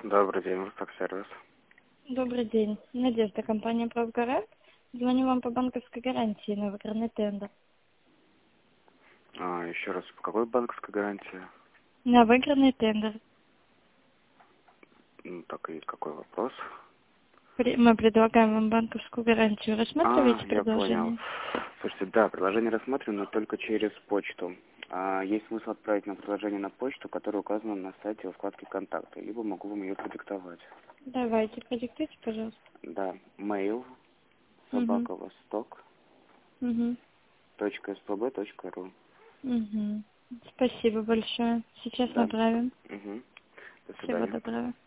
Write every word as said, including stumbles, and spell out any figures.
Добрый день, Восток-сервис. Добрый день. Надежда, компания «Правгарант». Звоню вам по банковской гарантии на выигранный тендер. А, еще раз, по какой банковской гарантии? На выигранный тендер. Ну, так и какой вопрос? При- Мы предлагаем вам банковскую гарантию. А, Рассматриваете я понял. предложение? Слушайте, да, предложение рассмотрено, но только через почту. А, есть смысл отправить нам предложение на почту, которая указана на сайте во вкладке «Контакты», либо могу вам ее продиктовать. Давайте, продиктуйте, пожалуйста. Да, mail, Угу. собака восток, Угу. точка спб, точка ру. Угу. Спасибо большое. Сейчас Да. направим. Угу. До Всего свидания. доброго.